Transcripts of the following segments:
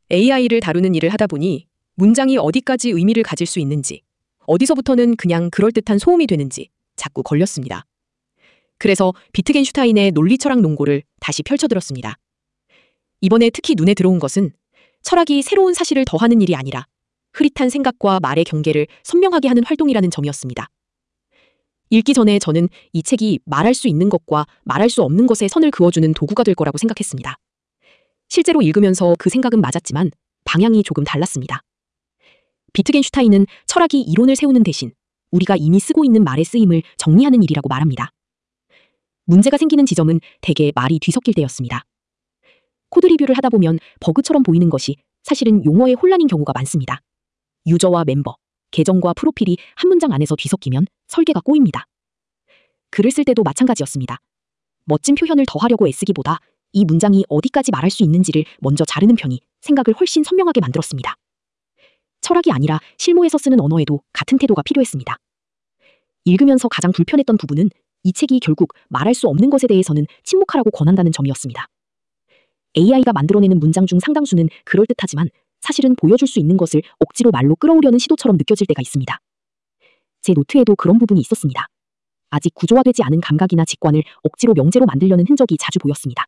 AI를 다루는 일을 하다 보니 문장이 어디까지 의미를 가질 수 있는지, 어디서부터는 그냥 그럴듯한 소음이 되는지 자꾸 걸렸습니다. 그래서 비트겐슈타인의 논리철학 논고를 다시 펼쳐들었습니다. 이번에 특히 눈에 들어온 것은 철학이 새로운 사실을 더하는 일이 아니라 흐릿한 생각과 말의 경계를 선명하게 하는 활동이라는 점이었습니다. 읽기 전에 저는 이 책이 말할 수 있는 것과 말할 수 없는 것에 선을 그어주는 도구가 될 거라고 생각했습니다. 실제로 읽으면서 그 생각은 맞았지만 방향이 조금 달랐습니다. 비트겐슈타인은 철학이 이론을 세우는 대신 우리가 이미 쓰고 있는 말의 쓰임을 정리하는 일이라고 말합니다. 문제가 생기는 지점은 대개 말이 뒤섞일 때였습니다. 코드 리뷰를 하다 보면 버그처럼 보이는 것이 사실은 용어의 혼란인 경우가 많습니다. 유저와 멤버, 계정과 프로필이 한 문장 안에서 뒤섞이면 설계가 꼬입니다. 글을 쓸 때도 마찬가지였습니다. 멋진 표현을 더하려고 애쓰기보다 이 문장이 어디까지 말할 수 있는지를 먼저 자르는 편이 생각을 훨씬 선명하게 만들었습니다. 철학이 아니라 실무에서 쓰는 언어에도 같은 태도가 필요했습니다. 읽으면서 가장 불편했던 부분은 이 책이 결국 말할 수 없는 것에 대해서는 침묵하라고 권한다는 점이었습니다. AI가 만들어내는 문장 중 상당수는 그럴듯하지만 사실은 보여줄 수 있는 것을 억지로 말로 끌어오려는 시도처럼 느껴질 때가 있습니다. 제 노트에도 그런 부분이 있었습니다. 아직 구조화되지 않은 감각이나 직관을 억지로 명제로 만들려는 흔적이 자주 보였습니다.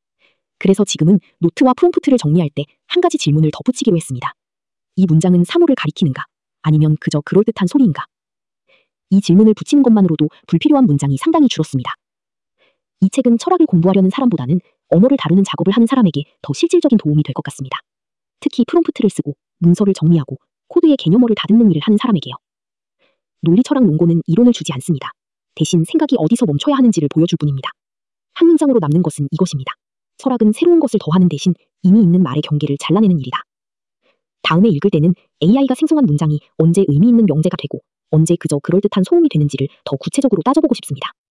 그래서 지금은 노트와 프롬프트를 정리할 때 한 가지 질문을 덧붙이기로 했습니다. 이 문장은 사물을 가리키는가? 아니면 그저 그럴듯한 소리인가? 이 질문을 붙이는 것만으로도 불필요한 문장이 상당히 줄었습니다. 이 책은 철학을 공부하려는 사람보다는 언어를 다루는 작업을 하는 사람에게 더 실질적인 도움이 될 것 같습니다. 특히 프롬프트를 쓰고 문서를 정리하고 코드의 개념어를 다듬는 일을 하는 사람에게요. 논리철학 논고는 이론을 주지 않습니다. 대신 생각이 어디서 멈춰야 하는지를 보여줄 뿐입니다. 한 문장으로 남는 것은 이것입니다. 철학은 새로운 것을 더하는 대신 이미 있는 말의 경계를 잘라내는 일이다. 다음에 읽을 때는 AI가 생성한 문장이 언제 의미 있는 명제가 되고 언제 그저 그럴듯한 소음이 되는지를 더 구체적으로 따져보고 싶습니다.